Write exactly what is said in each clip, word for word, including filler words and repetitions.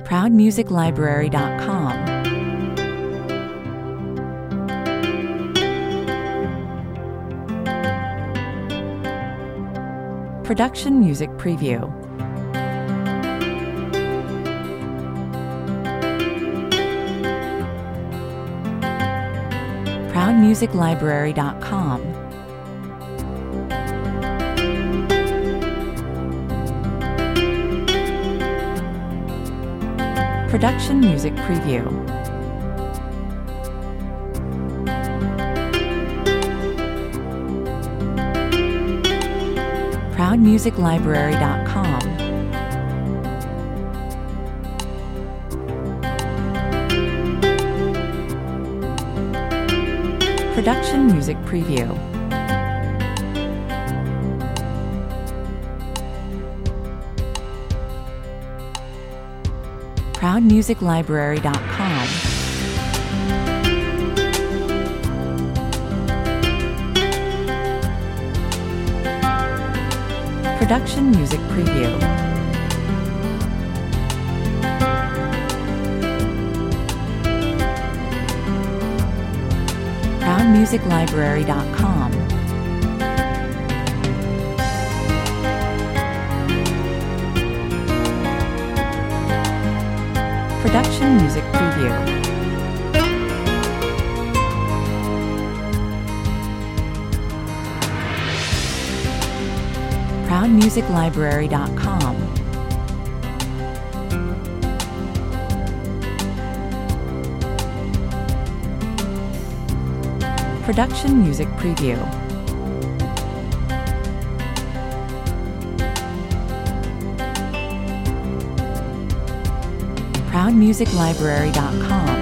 proud music library dot com. Production Music Preview. proud music library dot com. Production Music Preview. proud music library dot com. Production Music Preview. proud music library dot com. Production Music Preview. proud music library dot com. Production Music Preview. proud music library dot com. Production Music Preview. proud music library dot com.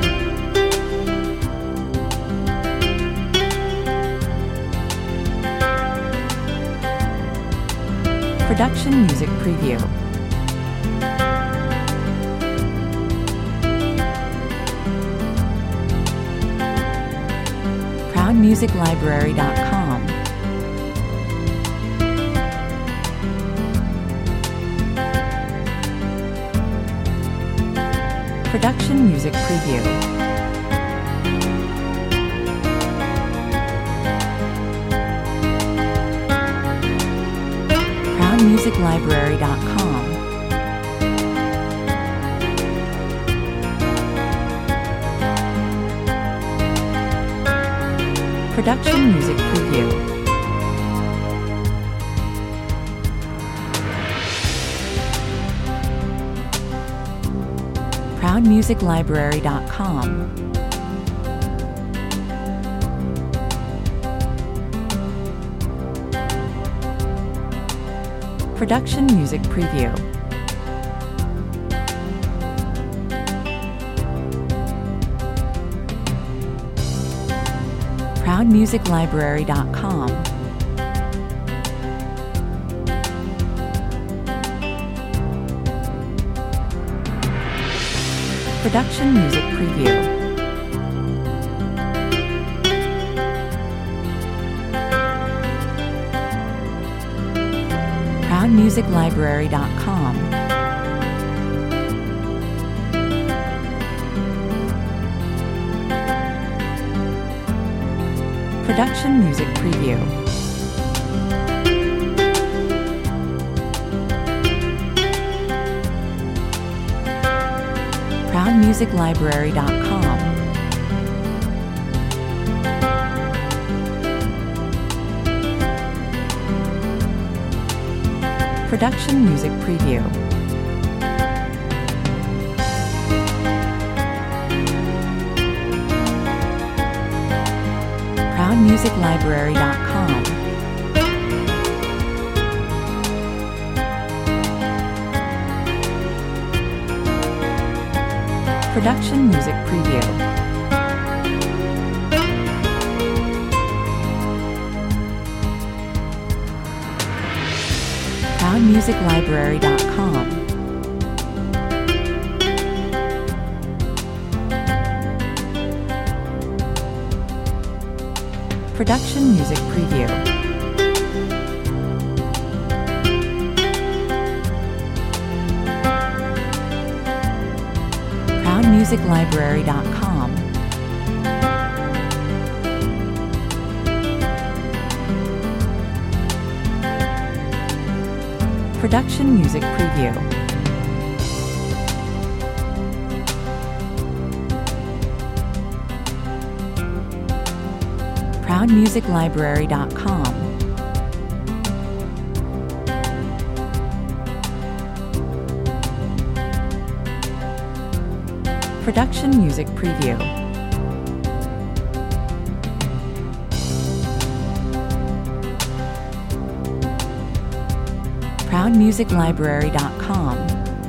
Production Music Preview. proud music library dot com. Production Music Preview. proud music library dot com. Production Music Preview. proud music library dot com. Production Music Preview. proud music library dot com. Production Music Preview. proud music library dot com. Production Music Preview. proud music library dot com. Production Music Preview. proud music library dot com. Production Music Preview. proud music library dot com. Production Music Preview. music library dot com. Production Music Preview. proud music library dot com. Production Music Preview. proud music library dot com.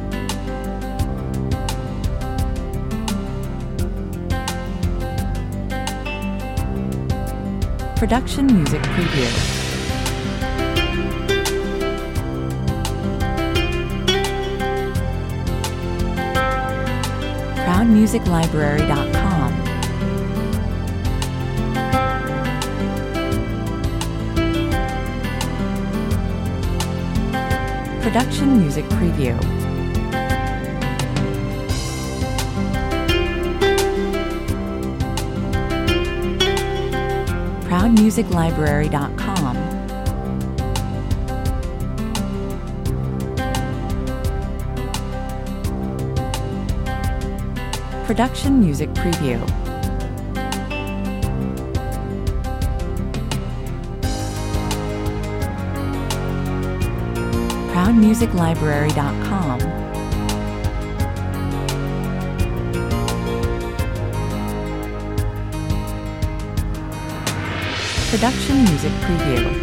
Production Music Preview. proud music library dot com. Production Music Preview. proud music library dot com. Production Music Preview. proud music library dot com. Production Music Preview.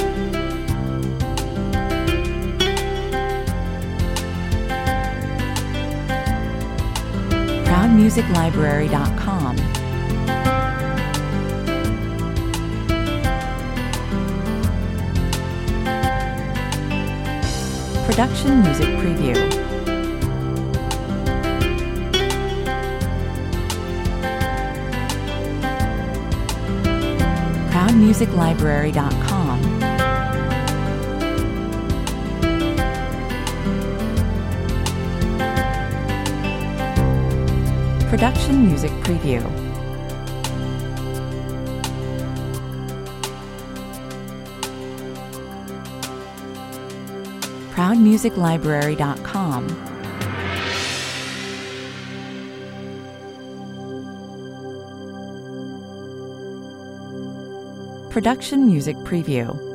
proud music library dot com. Production Music Preview. proud music library dot com. Production Music Preview. proud music library dot com. Production Music Preview.